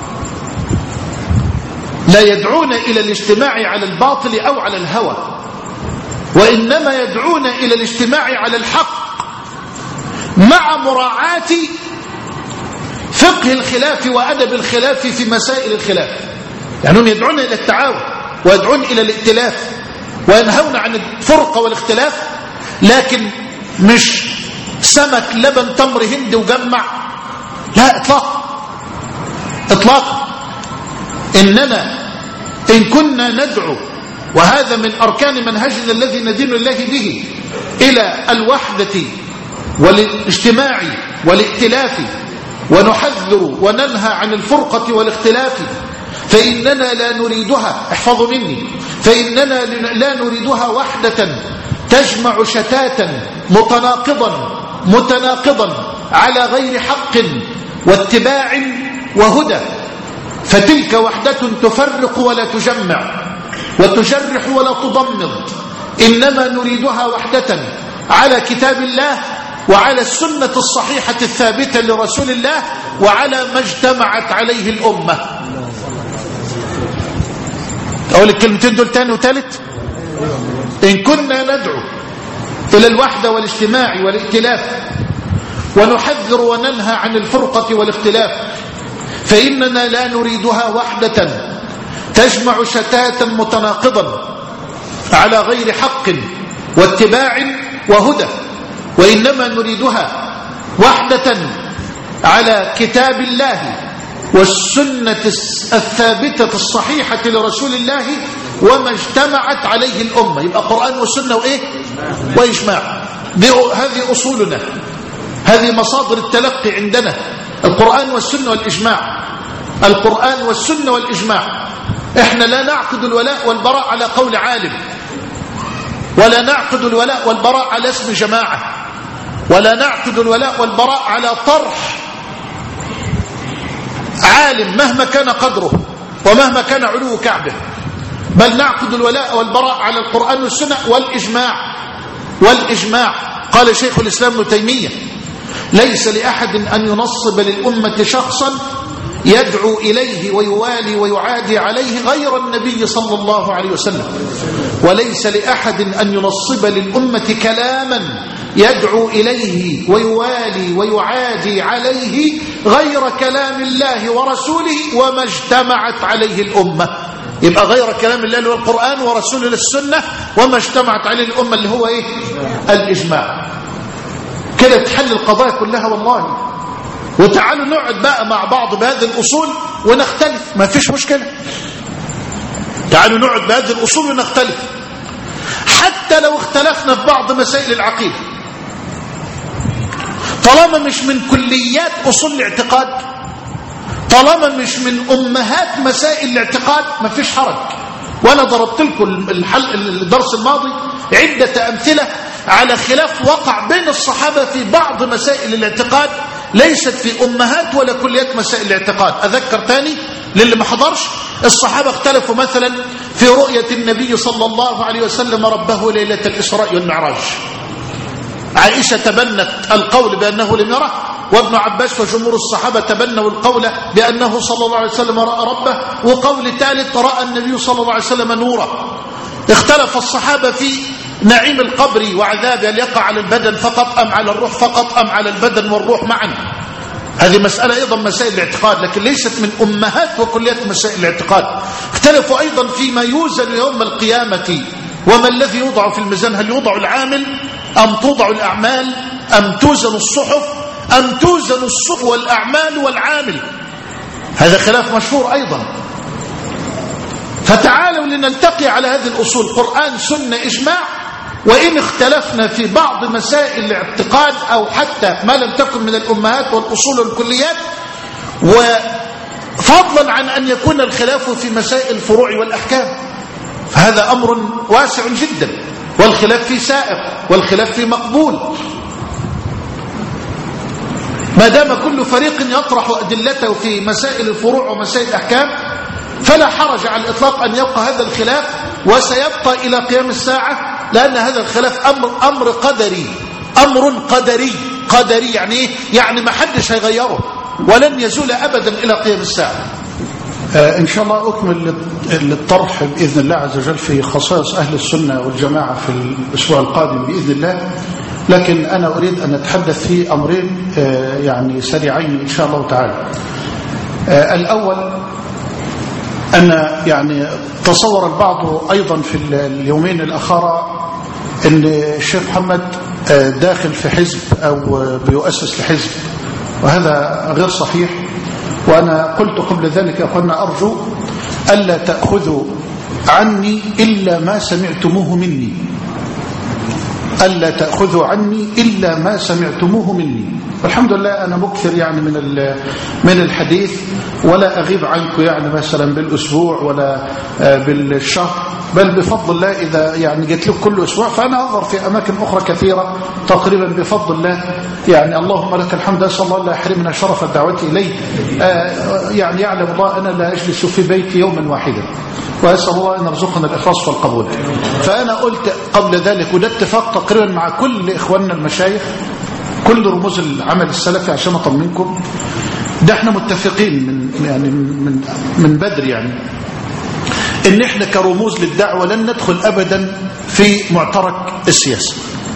لا يدعون إلى الاجتماع على الباطل أو على الهوى، وإنما يدعون إلى الاجتماع على الحق مع مراعاة فقه الخلاف وأدب الخلاف في مسائل الخلاف. يعني هم يدعون إلى التعاون ويدعون إلى الائتلاف وينهون عن الفرقة والاختلاف، لكن مش سمك لبن تمر هندي وجمع، لا إطلاقا. إننا إن كنا ندعو، وهذا من أركان منهجنا الذي ندين الله به، إلى الوحدة والاجتماع والائتلاف، ونحذر وننهى عن الفرقة والاختلاف، فإننا لا نريدها، احفظوا مني، فإننا لا نريدها وحدة تجمع شتاتا متناقضا على غير حق واتباع وهدى، فتلك وحدة تفرق ولا تجمع وتجرح ولا تضمد، إنما نريدها وحدة على كتاب الله وعلى السنة الصحيحة الثابتة لرسول الله وعلى ما اجتمعت عليه الأمة. أقول الكلمتين دول تاني وثالث. إن كنا ندعو إلى الوحدة والاجتماع والائتلاف ونحذر وننهى عن الفرقة والاختلاف، فإننا لا نريدها وحدة تجمع شتاتا متناقضا على غير حق واتباع وهدى، وإنما نريدها وحدة على كتاب الله والسنة الثابتة الصحيحة لرسول الله وما اجتمعت عليه الأمة. يبقى قرآن والسنة وإيه؟ وإجماع. هذه أصولنا، هذه مصادر التلقي عندنا، القرآن والسنة والإجماع. القرآن والسنة والإجماع. احنا لا نعقد الولاء والبراء على قول عالم، ولا نعقد الولاء والبراء على اسم جماعة، ولا نعقد الولاء والبراء على طرح عالم مهما كان قدره ومهما كان علو كعبه، بل نعقد الولاء والبراء على القرآن والسنة والإجماع. قال شيخ الإسلام ابن تيمية: ليس لأحد أن ينصب للأمة شخصا يدعو إليه ويوالي ويعادي عليه غير النبي صلى الله عليه وسلم، وليس لأحد أن ينصب للأمة كلاما يدعو إليه ويوالي ويعادي عليه غير كلام الله ورسوله وما اجتمعت عليه الأمة. يبقى غير كلام الله اللي هو القرآن ورسوله للسنة وما اجتمعت عليه الأمة اللي هو إيه؟ الإجماع. كده تحل القضايا كلها والله. وتعالوا نقعد بقى مع بعض بهذه الأصول ونختلف، ما فيش مشكلة. تعالوا نقعد بهذه الأصول ونختلف، حتى لو اختلفنا في بعض مسائل العقيدة، طالما مش من كليات أصول الاعتقاد، طالما مش من أمهات مسائل الاعتقاد، ما فيش حرج. وأنا ضربت لكم الدرس الماضي عدة أمثلة على خلاف وقع بين الصحابة في بعض مسائل الاعتقاد ليست في أمهات ولا كليات مسائل الاعتقاد. أذكر تاني للي ما حضرش، الصحابة اختلفوا مثلا في رؤية النبي صلى الله عليه وسلم ربه ليلة الإسراء والمعراج. عائشة تبنت القول بأنه لم يره، وابن عباس وجمهور الصحابة تبنوا القول بأنه صلى الله عليه وسلم رأى ربه، وقول ثالث رأى النبي صلى الله عليه وسلم نورا. اختلف الصحابة في نعيم القبر وعذابه، هل يقع على البدن فقط أم على الروح فقط أم على البدن والروح معا. هذه مسألة أيضا مسائل الاعتقاد، لكن ليست من أمهات وكليات مسائل الاعتقاد. اختلفوا أيضا فيما يوزن يوم القيامة، وما الذي يوضع في الميزان، هل يوضع العامل أم توضع الأعمال أم توزن الصحف أم توزن الصحف والأعمال والعامل. هذا خلاف مشهور أيضا. فتعالوا لنلتقي على هذه الأصول، قرآن سنة إجماع. وإن اختلفنا في بعض مسائل الاعتقاد أو حتى ما لم تكن من الأمهات والأصول والكليات، وفضلا عن أن يكون الخلاف في مسائل الفروع والأحكام، فهذا أمر واسع جدا، والخلاف فيه سائق والخلاف فيه مقبول. ما دام كل فريق يطرح أدلته في مسائل الفروع ومسائل الأحكام، فلا حرج على الإطلاق أن يبقى هذا الخلاف وسيبقى إلى قيام الساعة، لأن هذا الخلاف أمر قدري، أمر قدري يعني إيه؟ يعني ما حدش هيغيره ولن يزول أبدا إلى قيام الساعة. إن شاء الله أكمل للطرح بإذن الله عز وجل في خصائص أهل السنة والجماعة في الأسبوع القادم بإذن الله، لكن أنا أريد أن أتحدث في أمرين يعني سريعين إن شاء الله تعالى. الأول أن يعني تصور البعض أيضا في اليومين الأخرى أن الشيخ محمد داخل في حزب أو بيؤسس لحزب، وهذا غير صحيح. وأنا قلت قبل ذلك يا أخوانا أرجو ألا تأخذوا عني إلا ما سمعتموه مني، ألا تأخذوا عني إلا ما سمعتموه مني. والحمد لله أنا مكثر يعني من الحديث، ولا أغيب عنكم يعني مثلا بالأسبوع ولا بالشهر، بل بفضل الله إذا يعني جيت لك كل أسبوع فأنا أظهر في أماكن أخرى كثيرة تقريبا بفضل الله. يعني اللهم لك الحمد، أسأل الله لا يحرمنا شرف الدعوة إليه. يعني يعلم الله أنا لا أجلس في بيتي يوما واحدا، وأسأل الله أن يرزقنا الإخلاص والقبول. فأنا قلت قبل ذلك، وده اتفاق تقريبا مع كل إخواننا المشايخ، كل رموز العمل السلفي، عشان أطمنكم ده احنا متفقين من بدر يعني ان احنا كرموز للدعوة لن ندخل ابدا في معترك السياسة،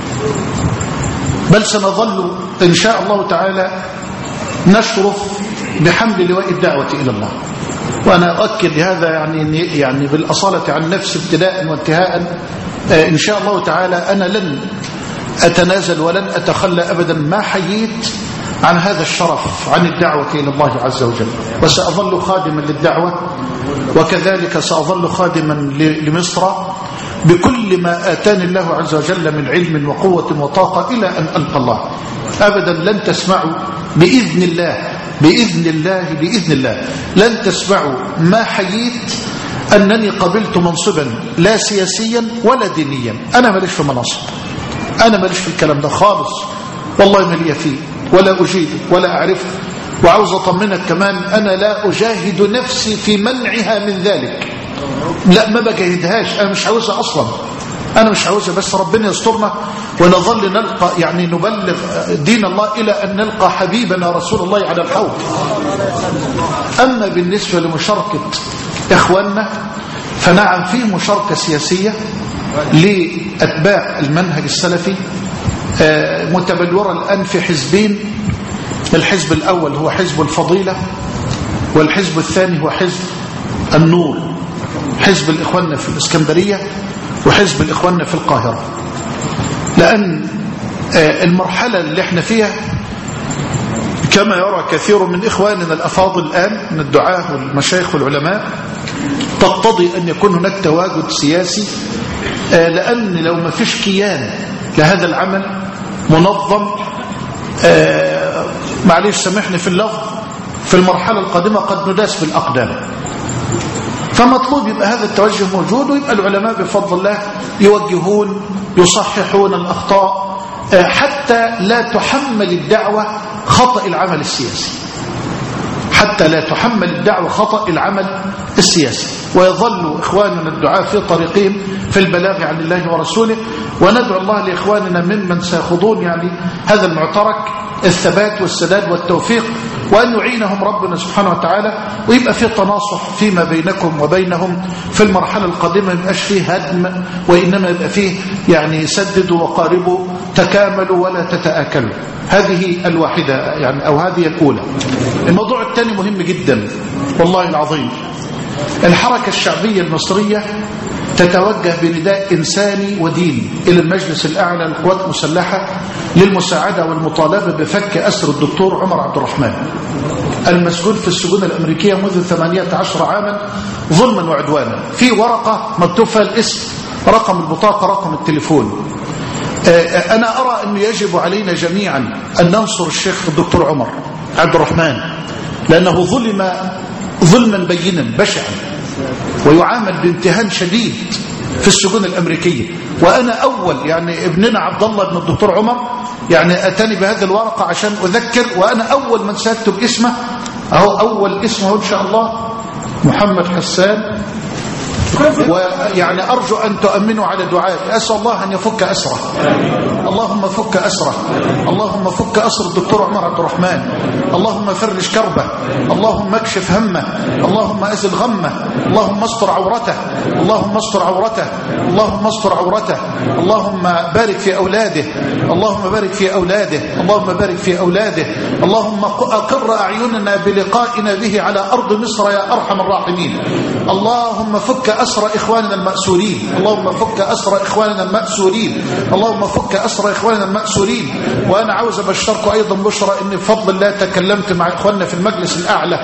بل سنظل ان شاء الله تعالى نشرف بحمل لواء الدعوة الى الله. وانا اؤكد هذا يعني بالاصالة عن نفسي ابتداء وانتهاء، ان شاء الله تعالى انا لن اتنازل ولن اتخلى ابدا ما حييت عن هذا الشرف، عن الدعوة إلى الله عز وجل، وسأظل خادما للدعوة، وكذلك سأظل خادما لمصر بكل ما آتاني الله عز وجل من علم وقوة وطاقة إلى أن ألقى الله. أبدا لن تسمعوا بإذن الله لن تسمعوا ما حييت أنني قبلت منصبا لا سياسيا ولا دينيا. أنا ماليش في مناصب، أنا ماليش في الكلام ده خالص، والله ما لي فيه ولا أجيد ولا أعرفه. وعاوز أطمنك كمان أنا لا أجاهد نفسي في منعها من ذلك، لا ما بجاهدهاش، أنا مش عاوزها أصلا، أنا مش عاوزها، بس ربنا يسترنا ونظل نلقى يعني نبلغ دين الله إلى أن نلقى حبيبنا رسول الله على الحوض. أما بالنسبة لمشاركة إخواننا فنعم في مشاركة سياسية لأتباع المنهج السلفي متبلورة الآن في حزبين. الحزب الأول هو حزب الفضيلة، والحزب الثاني هو حزب النور، حزب الإخواننا في الإسكندرية وحزب الإخواننا في القاهرة. لأن المرحلة اللي احنا فيها كما يرى كثير من إخواننا الأفاضل الآن من الدعاة والمشايخ والعلماء تقتضي أن يكون هناك تواجد سياسي، لأن لو ما فيش كيان لهذا العمل منظم، معليش سامحني في اللفظ، في المرحلة القادمة قد نداس بالأقدام. فمطلوب يبقى هذا التوجه موجود، ويبقى العلماء بفضل الله يوجهون يصححون الأخطاء حتى لا تحمل الدعوة خطأ العمل السياسي، حتى لا تحمل الدعوة خطأ العمل السياسي، ويظل إخواننا الدعاء في طريقهم في البلاغ عن الله ورسوله. وندعو الله لإخواننا ممن سيخوضون يعني هذا المعترك الثبات والسداد والتوفيق، وأن يعينهم ربنا سبحانه وتعالى، ويبقى فيه تناصح فيما بينكم وبينهم في المرحلة القادمة، ما يبقاش فيه هدم، وإنما يبقى فيه يعني سددوا وقاربوا، تكاملوا ولا تتآكلوا. هذه الواحدة يعني، أو هذه الأولى. الموضوع الثاني مهم جدا والله العظيم. الحركة الشعبية المصرية تتوجه بنداء إنساني وديني إلى المجلس الأعلى للقوات المسلحة للمساعدة والمطالبة بفك أسر الدكتور عمر عبد الرحمن المسجون في السجون الأمريكية منذ 18 عاما ظلما وعدوانا. في ورقة مكتوب فيها الاسم، رقم البطاقة، رقم التليفون. أنا أرى أنه يجب علينا جميعا أن ننصر الشيخ الدكتور عمر عبد الرحمن، لأنه ظلم ظلما بينا بشعا، ويعامل بامتهان شديد في السجون الأمريكية. وأنا أول يعني ابننا عبد الله بن الدكتور عمر يعني أتاني بهذه الورقة عشان أذكر، وأنا أول من سأكتب اسمه، أهو أول اسمه إن شاء الله محمد حسان. ويعني أرجو أن تؤمنوا على دعائي، أسأل الله أن يفك أسره، اللهم فك أسره، اللهم فك أسر الدكتور عمر عبد الرحمن، اللهم فرج كربه، اللهم اكشف همه، اللهم أزل غمه، اللهم استر عورته، اللهم استر عورته، اللهم استر عورته، اللهم بارك في أولاده، اللهم بارك في أولاده، اللهم بارك في أولاده، اللهم أقر أعيننا بلقائنا به على أرض مصر يا أرحم الراحمين. اللهم فك أسر إخواننا المأسورين، اللهم فك أسر إخواننا المأسورين، اللهم فك أسر إخواننا المأسورين. وأنا عاوز أبشركم أيضا بشرى إن بفضل الله تكلمت مع إخواننا في المجلس الأعلى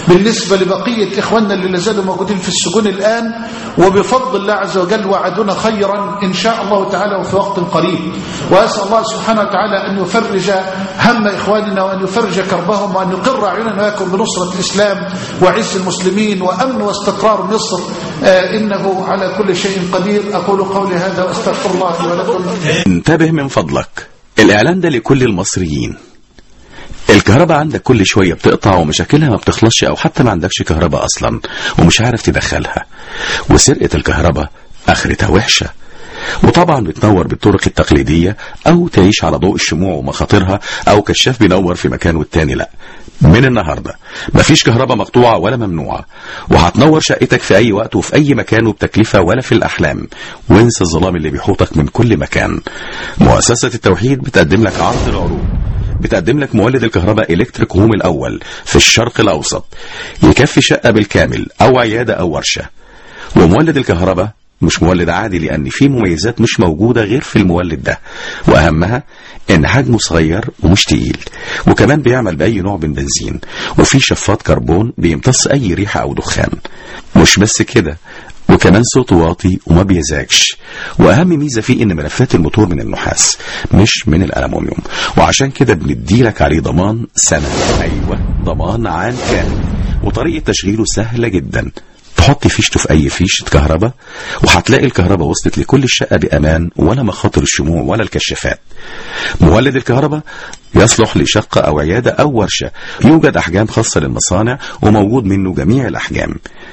بالنسبة لبقية إخواننا اللي لازالوا موجودين في السجون الآن، وبفضل الله عز وجل وعدنا خيرا إن شاء الله تعالى وفي وقت قريب. وأسأل الله سبحانه وتعالى أن يفرج هم إخواننا وأن يفرج كربهم وأن يقر أعيننا وإياكم بنصرة الإسلام وعز المسلمين وأمن واستقرار مصر، إنه على كل شيء قدير. أقول قولي هذا وأستغفر الله لي ولكم. انتبه من فضلك، الإعلان ده لكل المصريين. الكهرباء عندك كل شوية بتقطع ومشاكلها ما بتخلصش، أو حتى ما عندكش كهرباء أصلا ومش عارف تدخلها، وسرقة الكهرباء آخرتها وحشة. وطبعا بتنور بالطرق التقليدية أو تعيش على ضوء الشموع ومخاطرها، أو كشاف بينور في مكان والتاني. لا، من النهاردة مفيش كهرباء مقطوعة ولا ممنوعة، وهتنور شقتك في أي وقت وفي أي مكان وبتكلفة ولا في الأحلام. وانسى الظلام اللي بيحوطك من كل مكان. مؤسسة التوحيد بتقدم لك عرض العروض، بتقدم لك مولد الكهرباء إلكتريك هوم الأول في الشرق الأوسط، يكفي شقة بالكامل أو عيادة أو ورشة. ومولد الكهرباء مش مولد عادي، لأن فيه مميزات مش موجودة غير في المولد ده، وأهمها إن حجمه صغير ومش تقيل، وكمان بيعمل بأي نوع من بنزين، وفيه شفاط كربون بيمتص أي ريحة أو دخان. مش بس كده، وكمان صوته واطي وما بيزعجش. واهم ميزه فيه ان ملفات الموتور من النحاس مش من الالومنيوم، وعشان كده بنديلك عليه ضمان سنه. ايوه، ضمان عام كامل. وطريقه تشغيله سهله جدا، تحط فيشته في اي فيشه كهرباء وهتلاقي الكهرباء وصلت لكل الشقه بامان، ولا مخاطر الشموع ولا الكشافات. مولد الكهرباء يصلح لشقه او عياده او ورشه، يوجد احجام خاصه للمصانع وموجود منه جميع الاحجام.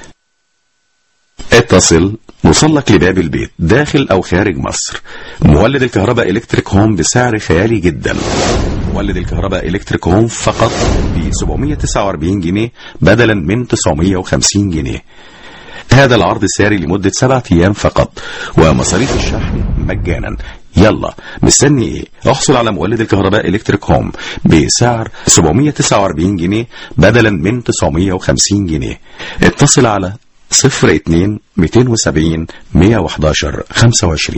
اتصل، نوصلك لباب البيت داخل او خارج مصر. مولد الكهرباء إلكتريك هوم بسعر خيالي جدا. مولد الكهرباء إلكتريك هوم فقط ب 749 جنيه بدلا من 950 جنيه. هذا العرض ساري لمدة 7 أيام فقط، ومصاريف الشحن مجانا. يلا مستني ايه؟ احصل على مولد الكهرباء إلكتريك هوم بسعر 749 جنيه بدلا من 950 جنيه. اتصل على 02 270 111 25.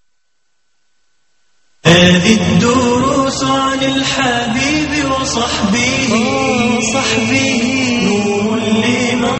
هذه الدروس عن الحبيب وصحبه